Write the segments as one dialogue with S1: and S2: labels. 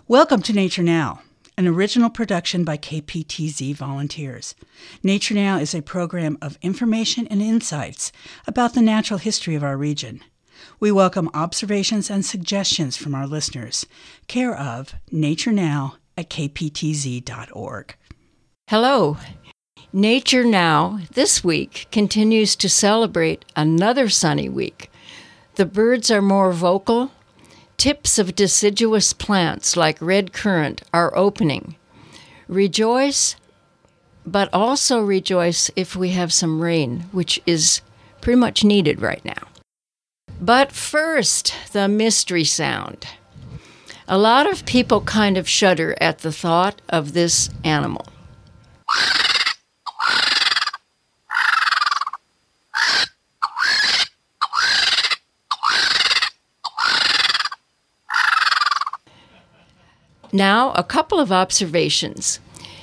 S1: Welcome to Nature Now, an original production by KPTZ volunteers. Nature Now is a program of information and insights about the natural history of our region. We welcome observations and suggestions from our listeners. Care of Nature Now at kptz.org.
S2: Hello. Nature Now this week continues to celebrate another sunny week. The birds are more vocal. Tips of deciduous plants like red currant are opening. Rejoice, but also rejoice if we have some rain, which is pretty much needed right now. But first, the mystery sound. A lot of people kind of shudder at the thought of this animal. Now, a couple of observations.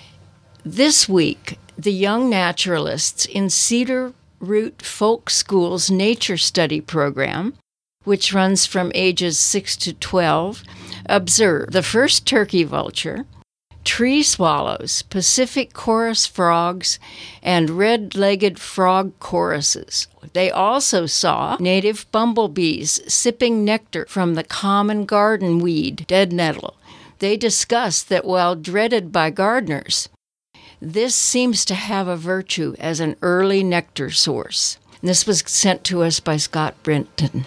S2: This week, the young naturalists in Cedar Root Folk School's Nature Study program, which runs from ages 6 to 12, observed the first turkey vulture, tree swallows, Pacific chorus frogs, and red-legged frog choruses. They also saw native bumblebees sipping nectar from the common garden weed, dead nettle. They discussed that while dreaded by gardeners, this seems to have a virtue as an early nectar source. And this was sent to us by Scott Brenton.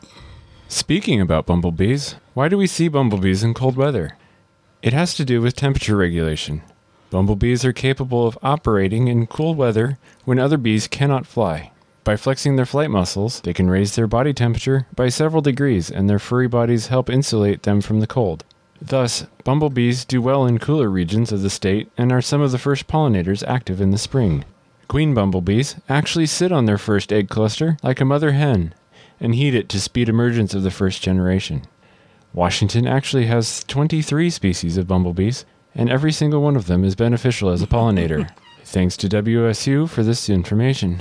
S3: Speaking about bumblebees, why do we see bumblebees in cold weather? It has to do with temperature regulation. Bumblebees are capable of operating in cool weather when other bees cannot fly. By flexing their flight muscles, they can raise their body temperature by several degrees, and their furry bodies help insulate them from the cold. Thus, bumblebees do well in cooler regions of the state and are some of the first pollinators active in the spring. Queen bumblebees actually sit on their first egg cluster like a mother hen and heat it to speed emergence of the first generation. Washington actually has 23 species of bumblebees, and every single one of them is beneficial as a pollinator. Thanks to WSU for this information.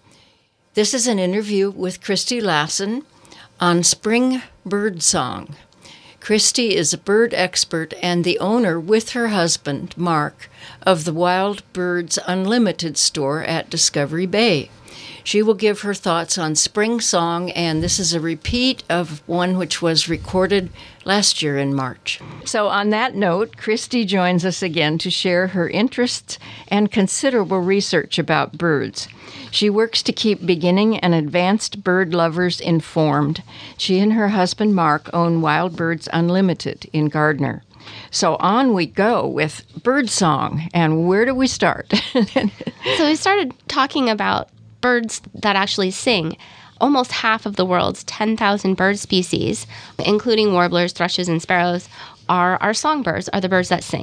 S2: This is an interview with Christy Lassen on spring bird song. Christy is a bird expert and the owner, with her husband, Mark, of the Wild Birds Unlimited store at Discovery Bay. She will give her thoughts on spring song, and this is a repeat of one which was recorded last year in March. So on that note, Christy joins us again to share her interests and considerable research about birds. She works to keep beginning and advanced bird lovers informed. She and her husband, Mark, own Wild Birds Unlimited in Gardner. So on we go with bird song, and where do we start?
S4: So we started talking about birds that actually sing. Almost half of the world's 10,000 bird species, including warblers, thrushes, and sparrows, are songbirds, are the birds that sing.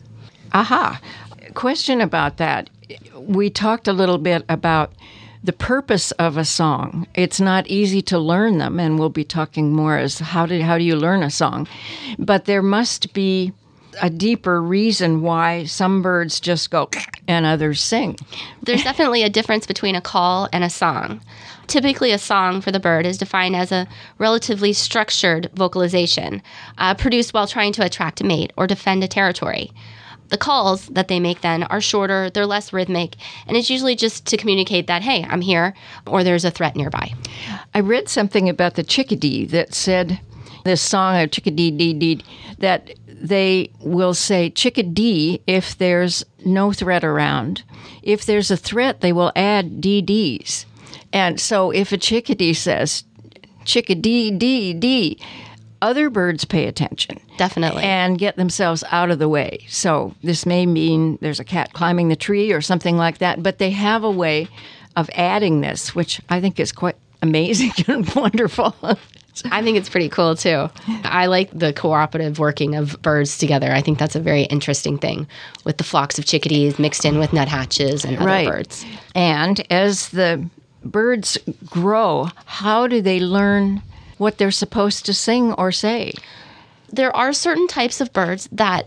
S2: Aha. Question about that. We talked a little bit about the purpose of a song. It's not easy to learn them, and we'll be talking more as how do you learn a song. But there must be a deeper reason why some birds just go and others sing.
S4: There's definitely a difference between a call and a song. Typically, a song for the bird is defined as a relatively structured vocalization produced while trying to attract a mate or defend a territory. The calls that they make then are shorter, they're less rhythmic, and it's usually just to communicate that, hey, I'm here, or there's a threat nearby.
S2: I read something about the chickadee that said, this song of chickadee-dee-dee, that they will say chickadee if there's no threat around. If there's a threat, they will add DDs. And so if a chickadee says chickadee-dee-dee, other birds pay attention.
S4: Definitely.
S2: And get themselves out of the way. So this may mean there's a cat climbing the tree or something like that, but they have a way of adding this, which I think is quite amazing and wonderful.
S4: I think it's pretty cool, too. I like the cooperative working of birds together. I think that's a very interesting thing with the flocks of chickadees mixed in with nuthatches and other birds.
S2: And as the birds grow, how do they learn what they're supposed to sing or say?
S4: There are certain types of birds that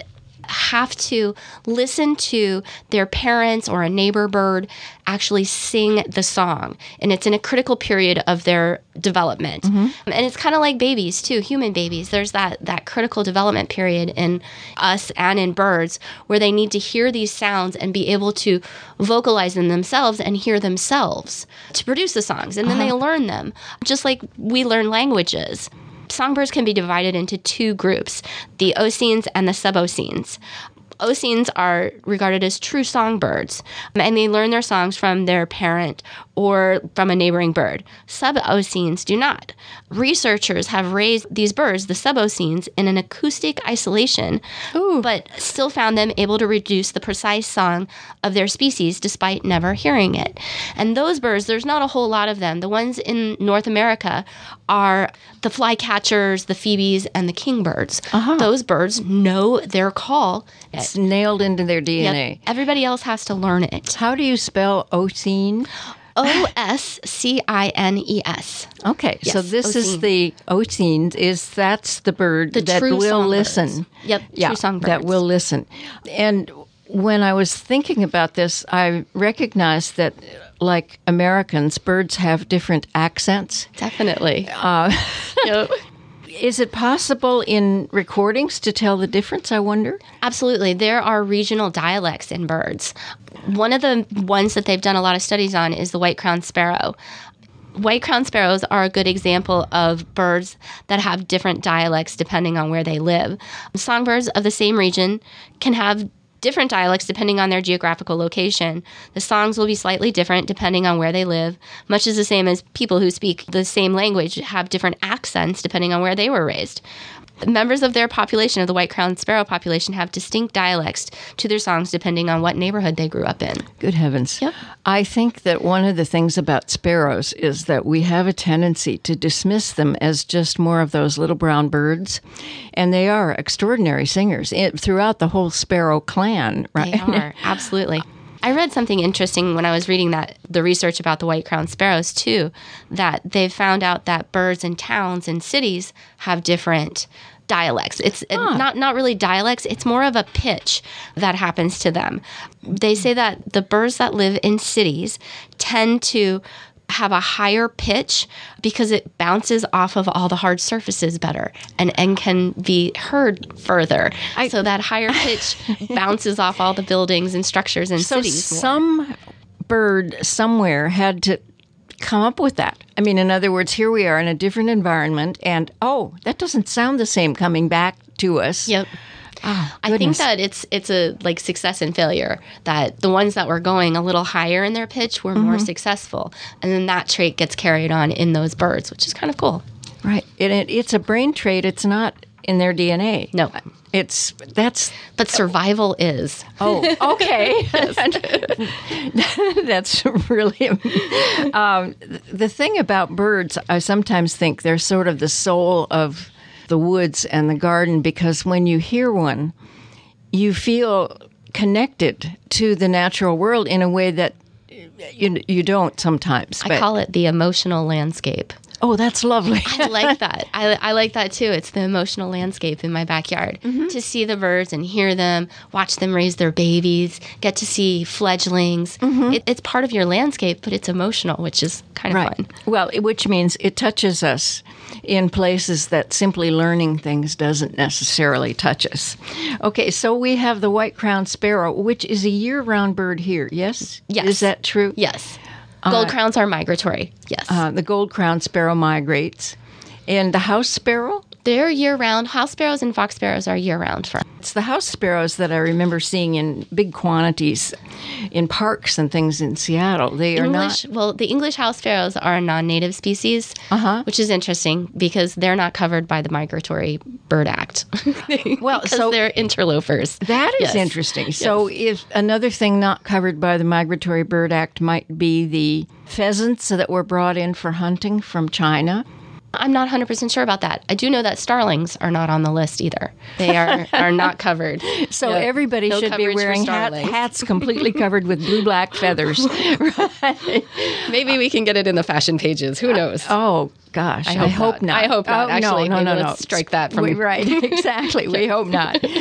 S4: have to listen to their parents or a neighbor bird actually sing the song. And it's in a critical period of their development. And it's kind of like babies, too, human babies. There's that critical development period in us and in birds where they need to hear these sounds and be able to vocalize them themselves and hear themselves to produce the songs. And then they learn them, just like we learn languages. Songbirds can be divided into two groups, the Oscines and the Suboscines. Oscines are regarded as true songbirds, and they learn their songs from their parent or from a neighboring bird. Suboscines do not. Researchers have raised these birds, the Suboscines, in an acoustic isolation, but still found them able to reduce the precise song of their species despite never hearing it. And those birds, there's not a whole lot of them. The ones in North America are the flycatchers, the phoebes, and the kingbirds. Those birds know their call.
S2: It's nailed into their DNA.
S4: Yep. Everybody else has to learn it.
S2: How do you spell Oscine?
S4: Oscines.
S2: Okay,
S4: Yes,
S2: so this is
S4: Oscine.
S2: the Oscines. That's the bird
S4: The
S2: that
S4: true
S2: will
S4: songbirds.
S2: listen.
S4: Yep, true songbirds.
S2: That will listen. And when I was thinking about this, I recognized that, like Americans, birds have different accents.
S4: Definitely. Yep.
S2: Is it possible in recordings to tell the difference, I wonder?
S4: Absolutely. There are regional dialects in birds. One of the ones that they've done a lot of studies on is the white-crowned sparrow. White-crowned sparrows are a good example of birds that have different dialects depending on where they live. Songbirds of the same region can have different dialects depending on their geographical location. The songs will be slightly different depending on where they live, much as the same as people who speak the same language have different accents depending on where they were raised. Members of their population, of the white-crowned sparrow population, have distinct dialects to their songs depending on what neighborhood they grew up in.
S2: Good heavens.
S4: Yep.
S2: I think that one of the things about sparrows is that we have a tendency to dismiss them as just more of those little brown birds. And they are extraordinary singers throughout the whole sparrow clan, right?
S4: They are, absolutely. I read something interesting when I was reading the research about the white-crowned sparrows, too, that they've found out that birds in towns and cities have different dialects. It's not really dialects. It's more of a pitch that happens to them. They say that the birds that live in cities tend to have a higher pitch because it bounces off of all the hard surfaces better and can be heard further. So that higher pitch bounces off all the buildings and structures in cities more.
S2: Some bird somewhere had to come up with that. I mean, in other words, here we are in a different environment and, that doesn't sound the same coming back to us.
S4: Yep. I think that it's a like success and failure, that the ones that were going a little higher in their pitch were more successful. And then that trait gets carried on in those birds, which is kind of cool.
S2: Right. And it's a brain trait. It's not in their DNA.
S4: No.
S2: But
S4: survival is.
S2: Oh, okay. That's really... the thing about birds, I sometimes think they're sort of the soul of the woods and the garden, because when you hear one, you feel connected to the natural world in a way that you don't sometimes.
S4: I call it the emotional landscape.
S2: Oh, that's lovely.
S4: I like that. I like that too. It's the emotional landscape in my backyard. To see the birds and hear them, watch them raise their babies, get to see fledglings. It's part of your landscape, but it's emotional, which is kind of fun.
S2: Well, which means it touches us in places that simply learning things doesn't necessarily touch us. Okay, so we have the white-crowned sparrow, which is a year-round bird here, yes?
S4: Yes.
S2: Is that true?
S4: Yes. Gold crowns are migratory, yes.
S2: The gold-crowned sparrow migrates. And the house sparrow?
S4: They're year-round. House sparrows and fox sparrows are year-round.
S2: It's the house sparrows that I remember seeing in big quantities in parks and things in Seattle. They are not...
S4: Well, the English house sparrows are a non-native species, which is interesting because they're not covered by the Migratory Bird Act.
S2: Well,
S4: so they're interlopers.
S2: That is interesting. So if another thing not covered by the Migratory Bird Act might be the pheasants that were brought in for hunting from China.
S4: I'm not 100% sure about that. I do know that starlings are not on the list either. They are not covered.
S2: So everybody should be wearing hats completely covered with blue-black feathers. Right.
S4: Maybe we can get it in the fashion pages. Who knows?
S2: Oh, gosh. I hope not.
S4: I hope not. Actually,
S2: no.
S4: Let's strike that from...
S2: Right, exactly. We hope not.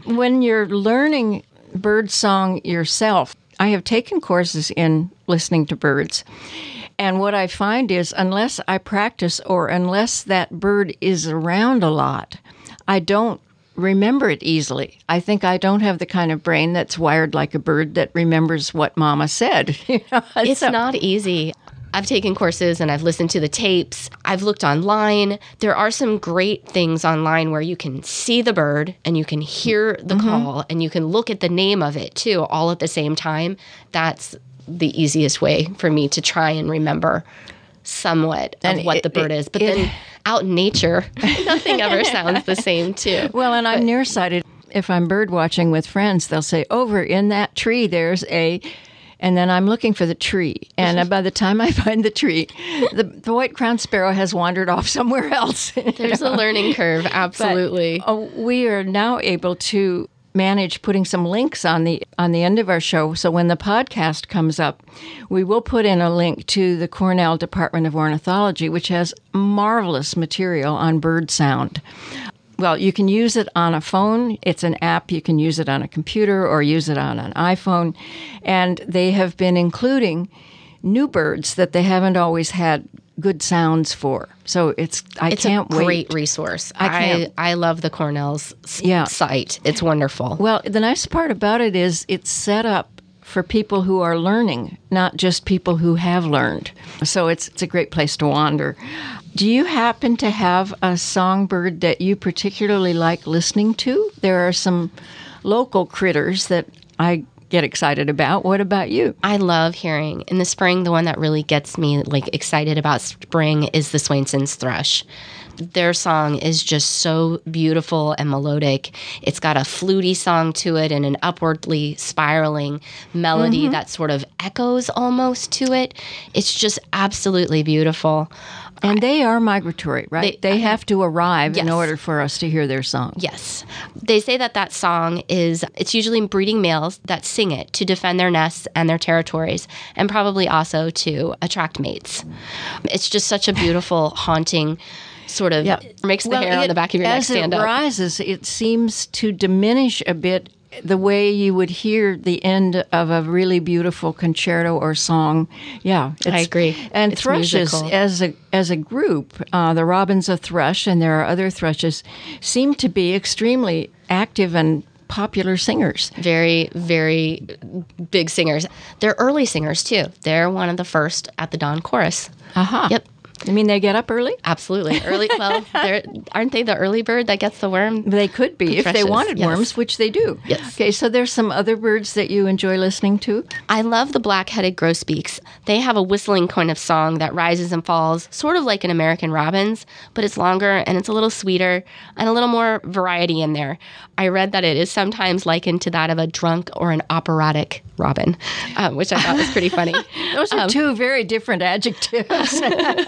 S2: When you're learning bird song yourself, I have taken courses in listening to birds. And what I find is unless I practice or unless that bird is around a lot, I don't remember it easily. I think I don't have the kind of brain that's wired like a bird that remembers what Mama said.
S4: It's not easy. I've taken courses and I've listened to the tapes. I've looked online. There are some great things online where you can see the bird and you can hear the call and you can look at the name of it too, all at the same time. That's the easiest way for me to try and remember somewhat of what the bird is. But then out in nature, nothing ever sounds the same too.
S2: Well, and I'm nearsighted. If I'm bird watching with friends, they'll say, over in that tree, there's a... And then I'm looking for the tree. And by the time I find the tree, the white-crowned sparrow has wandered off somewhere else.
S4: There's a learning curve, absolutely.
S2: But, we are now able to manage putting some links on the end of our show. So when the podcast comes up, we will put in a link to the Cornell Department of Ornithology, which has marvelous material on bird sound. Well, you can use it on a phone. It's an app. You can use it on a computer or use it on an iPhone. And they have been including new birds that they haven't always had good sounds for. So it's can't wait.
S4: It's a great resource. I love the Cornell's site. It's wonderful.
S2: Well, the nice part about it is it's set up for people who are learning, not just people who have learned. So it's a great place to wander. Do you happen to have a songbird that you particularly like listening to? There are some local critters that I get excited about. What about you?
S4: I love hearing. In the spring, the one that really gets me excited about spring is the Swainson's thrush. Their song is just so beautiful and melodic. It's got a fluty song to it and an upwardly spiraling melody that sort of echoes almost to it. It's just absolutely beautiful.
S2: And they are migratory, right? They have to arrive in order for us to hear their song.
S4: Yes. They say that song it's usually breeding males that sing it to defend their nests and their territories, and probably also to attract mates. It's just such a beautiful, haunting sort of makes the hair on the back of your neck stand up.
S2: As it rises, it seems to diminish a bit the way you would hear the end of a really beautiful concerto or song. Yeah,
S4: I agree.
S2: And
S4: it's
S2: thrushes,
S4: musical.
S2: as a group, the robin's a thrush, and there are other thrushes, seem to be extremely active and popular singers.
S4: Very, very big singers. They're early singers, too. They're one of the first at the dawn chorus.
S2: Aha.
S4: Yep.
S2: You mean they get up early?
S4: Absolutely. Early. Well, aren't they the early bird that gets the worm?
S2: They could be, if they wanted worms, which they do.
S4: Yes.
S2: Okay, so there's some other birds that you enjoy listening to?
S4: I love the black-headed grosbeaks. They have a whistling kind of song that rises and falls, sort of like an American robin's, but it's longer and it's a little sweeter and a little more variety in there. I read that it is sometimes likened to that of a drunk or an operatic robin, which I thought was pretty funny.
S2: Those are two very different adjectives.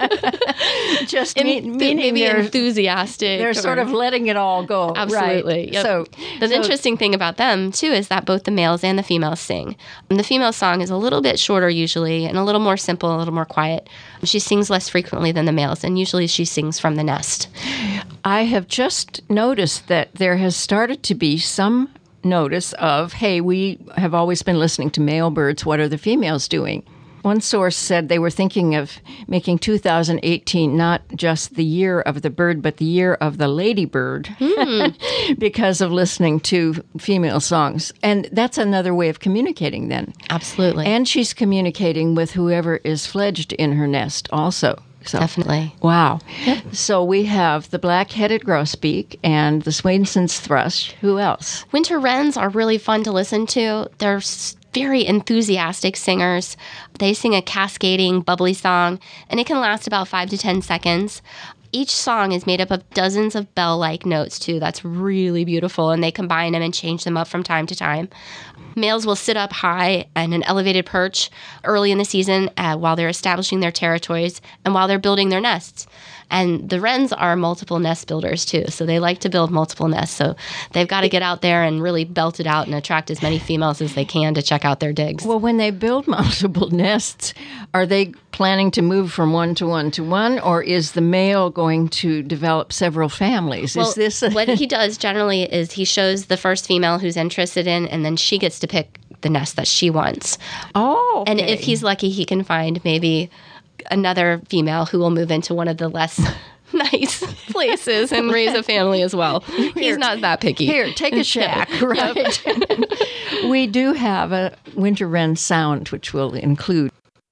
S2: Just meaning
S4: maybe
S2: they're
S4: enthusiastic.
S2: They're sort of letting it all go.
S4: Absolutely.
S2: Right.
S4: Yep. So the interesting thing about them, too, is that both the males and the females sing. And the female song is a little bit shorter usually and a little more simple, a little more quiet. She sings less frequently than the males, and usually she sings from the nest.
S2: I have just noticed that there has started to be some notice of, hey, we have always been listening to male birds. What are the females doing? One source said they were thinking of making 2018 not just the year of the bird, but the year of the ladybird because of listening to female songs. And that's another way of communicating then.
S4: Absolutely.
S2: And she's communicating with whoever is fledged in her nest also. So,
S4: definitely.
S2: Wow. Yep. So we have the black-headed grosbeak and the Swainson's thrush. Who else?
S4: Winter wrens are really fun to listen to. They're very enthusiastic singers. They sing a cascading, bubbly song, and it can last about 5 to 10 seconds. Each song is made up of dozens of bell-like notes, too. That's really beautiful, and they combine them and change them up from time to time. Males will sit up high on an elevated perch early in the season while they're establishing their territories and while they're building their nests. And the wrens are multiple nest builders too. So they like to build multiple nests. So they've got to get out there and really belt it out and attract as many females as they can to check out their digs.
S2: Well, when they build multiple nests, are they planning to move from one to one to one, or is the male going to develop several families?
S4: Well,
S2: is this
S4: what he does generally is he shows the first female who's interested in, and then she gets to pick the nest that she wants.
S2: Oh, okay.
S4: And if he's lucky, he can find maybe another female who will move into one of the less nice places and raise a family as well. He's not that picky.
S2: Here, take a shack, right? We do have a winter wren sound, which we'll include.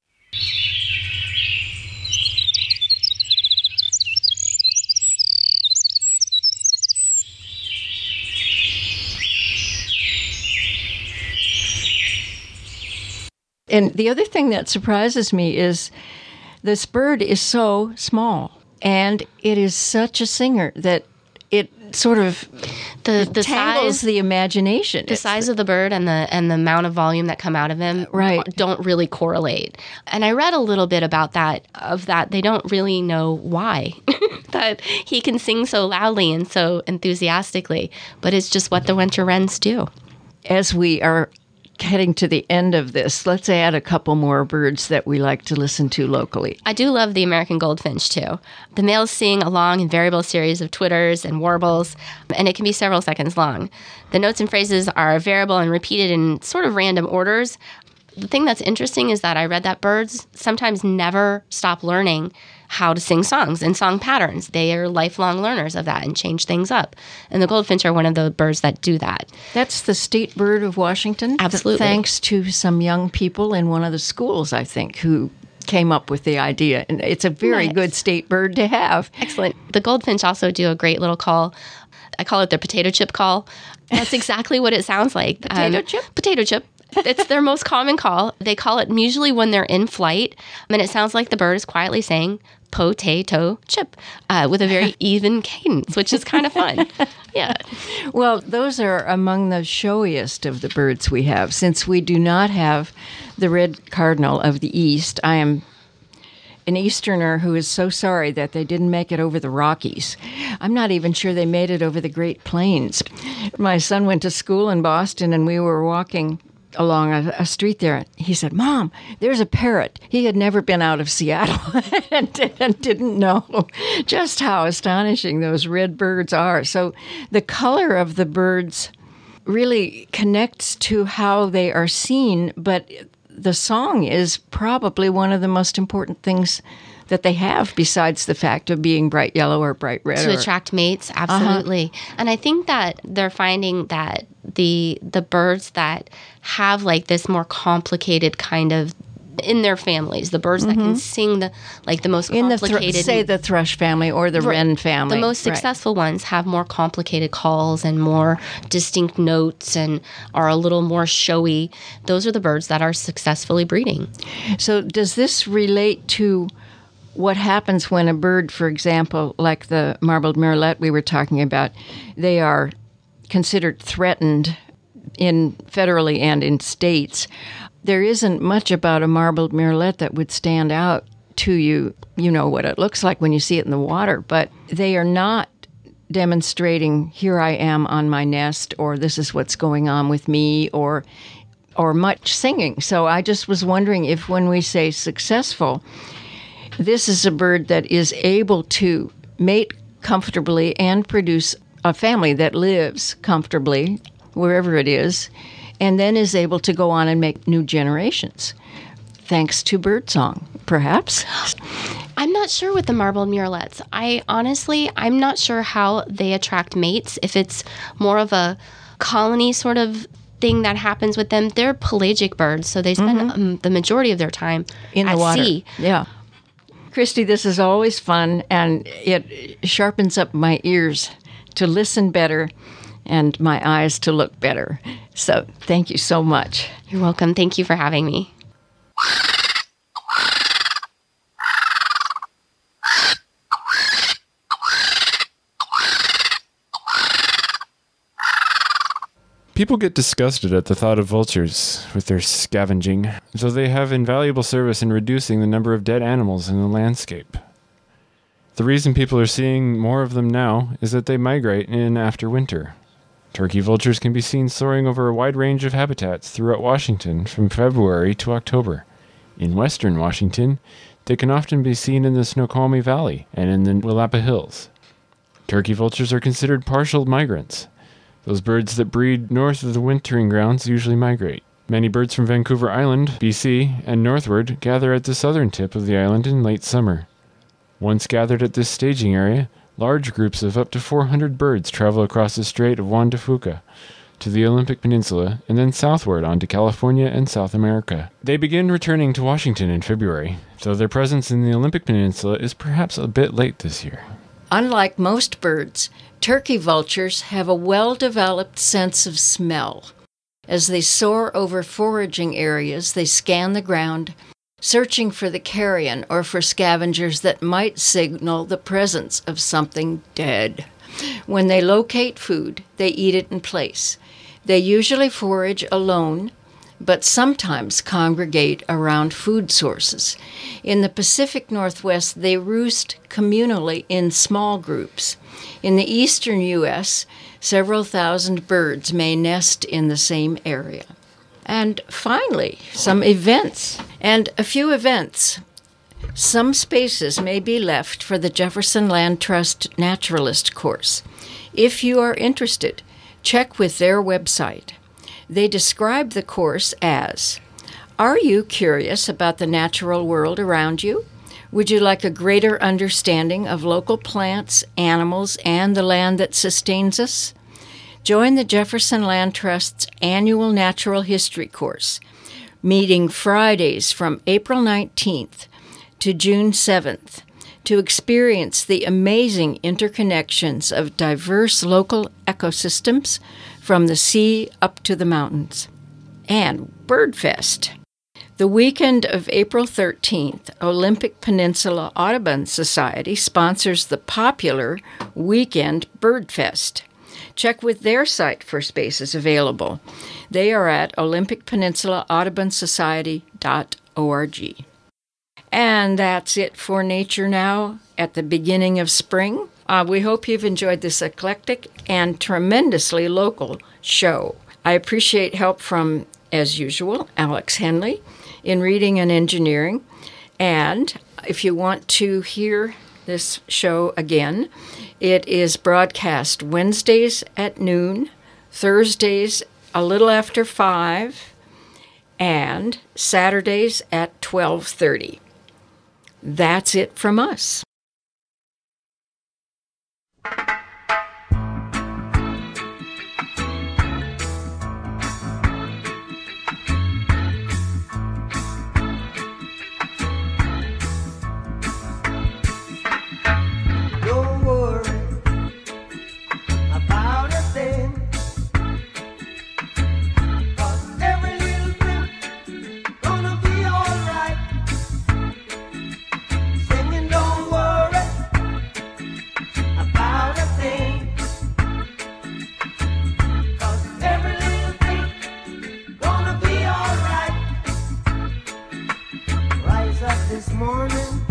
S2: And the other thing that surprises me is this bird is so small, and it is such a singer that it sort of
S4: the
S2: tangles
S4: size,
S2: the imagination.
S4: the size of the bird and the amount of volume that come out of him
S2: Right.
S4: don't really correlate. And I read a little bit about that. They don't really know why that he can sing so loudly and so enthusiastically, but it's just what the winter wrens do.
S2: As we are heading to the end of this, let's add a couple more birds that we like to listen to locally.
S4: I do love the American goldfinch, too. The males sing a long and variable series of twitters and warbles, and it can be several seconds long. The notes and phrases are variable and repeated in sort of random orders. The thing that's interesting is that I read that birds sometimes never stop learning how to sing songs and song patterns. They are lifelong learners of that and change things up. And the goldfinch are one of the birds that do that.
S2: That's the state bird of Washington?
S4: Absolutely.
S2: Thanks to some young people in one of the schools, I think, who came up with the idea. And it's a very
S4: Nice.
S2: good state bird to have.
S4: Excellent. The goldfinch also do a great little call. I call it their potato chip call. That's exactly what it sounds like.
S2: Potato chip?
S4: Potato chip. It's their most common call. They call it usually when they're in flight, and it sounds like the bird is quietly saying potato chip with a very even cadence, which is kind of fun. Yeah.
S2: Well, those are among the showiest of the birds we have. Since we do not have the red cardinal of the East, I am an Easterner who is so sorry that they didn't make it over the Rockies. I'm not even sure they made it over the Great Plains. My son went to school in Boston, and we were walking along a street there. He said, "Mom, there's a parrot." He had never been out of Seattle and didn't know just how astonishing those red birds are. So the color of the birds really connects to how they are seen, but the song is probably one of the most important things that they have, besides the fact of being bright yellow or bright red.
S4: To attract mates, absolutely. And I think that they're finding that the birds that have like this more complicated kind of in their families, the birds that can sing the most complicated,
S2: say the thrush family or the wren family,
S4: the most successful ones have more complicated calls and more distinct notes and are a little more showy. Those are the birds that are successfully breeding.
S2: So does this relate to what happens when a bird, for example, like the marbled murrelet we were talking about, they are considered threatened in federally and in states? There isn't much about a marbled murrelet that would stand out to you. You know what it looks like when you see it in the water, but they are not demonstrating, here I am on my nest, or this is what's going on with me, or much singing. So I just was wondering if when we say successful, this is a bird that is able to mate comfortably and produce a family that lives comfortably wherever it is, and then is able to go on and make new generations, thanks to birdsong, perhaps.
S4: I'm not sure with the marbled murrelets. I'm not sure how they attract mates, if it's more of a colony sort of thing that happens with them. They're pelagic birds, so they spend the majority of their time
S2: In the
S4: at
S2: water.
S4: sea.
S2: Yeah. Christy, this is always fun, and it sharpens up my ears to listen better and my eyes to look better. So thank you so much.
S4: You're welcome. Thank you for having me.
S3: People get disgusted at the thought of vultures with their scavenging, though they have invaluable service in reducing the number of dead animals in the landscape. The reason people are seeing more of them now is that they migrate in after winter. Turkey vultures can be seen soaring over a wide range of habitats throughout Washington from February to October. In western Washington, they can often be seen in the Snoqualmie Valley and in the Willapa Hills. Turkey vultures are considered partial migrants. Those birds that breed north of the wintering grounds usually migrate. Many birds from Vancouver Island, BC, and northward gather at the southern tip of the island in late summer. Once gathered at this staging area, large groups of up to 400 birds travel across the Strait of Juan de Fuca to the Olympic Peninsula and then southward onto California and South America. They begin returning to Washington in February, though their presence in the Olympic Peninsula is perhaps a bit late this year.
S2: Unlike most birds, turkey vultures have a well-developed sense of smell. As they soar over foraging areas, they scan the ground, searching for the carrion or for scavengers that might signal the presence of something dead. When they locate food, they eat it in place. They usually forage alone, but sometimes congregate around food sources. In the Pacific Northwest, they roost communally in small groups. In the eastern U.S., several thousand birds may nest in the same area. And finally, some events. And a few events. Some spaces may be left for the Jefferson Land Trust Naturalist course. If you are interested, check with their website. They describe the course as, are you curious about the natural world around you? Would you like a greater understanding of local plants, animals, and the land that sustains us? Join the Jefferson Land Trust's annual Natural History course, meeting Fridays from April 19th to June 7th, to experience the amazing interconnections of diverse local ecosystems from the sea up to the mountains. And Birdfest. The weekend of April 13th, Olympic Peninsula Audubon Society sponsors the popular weekend Birdfest. Check with their site for spaces available. They are at olympicpeninsulaaudubonsociety.org. And that's it for Nature Now at the beginning of spring. We hope you've enjoyed this eclectic and tremendously local show. I appreciate help from, as usual, Alex Henley in reading and engineering. And if you want to hear this show again, it is broadcast Wednesdays at noon, Thursdays a little after 5, and Saturdays at 12:30. That's it from us.
S5: This morning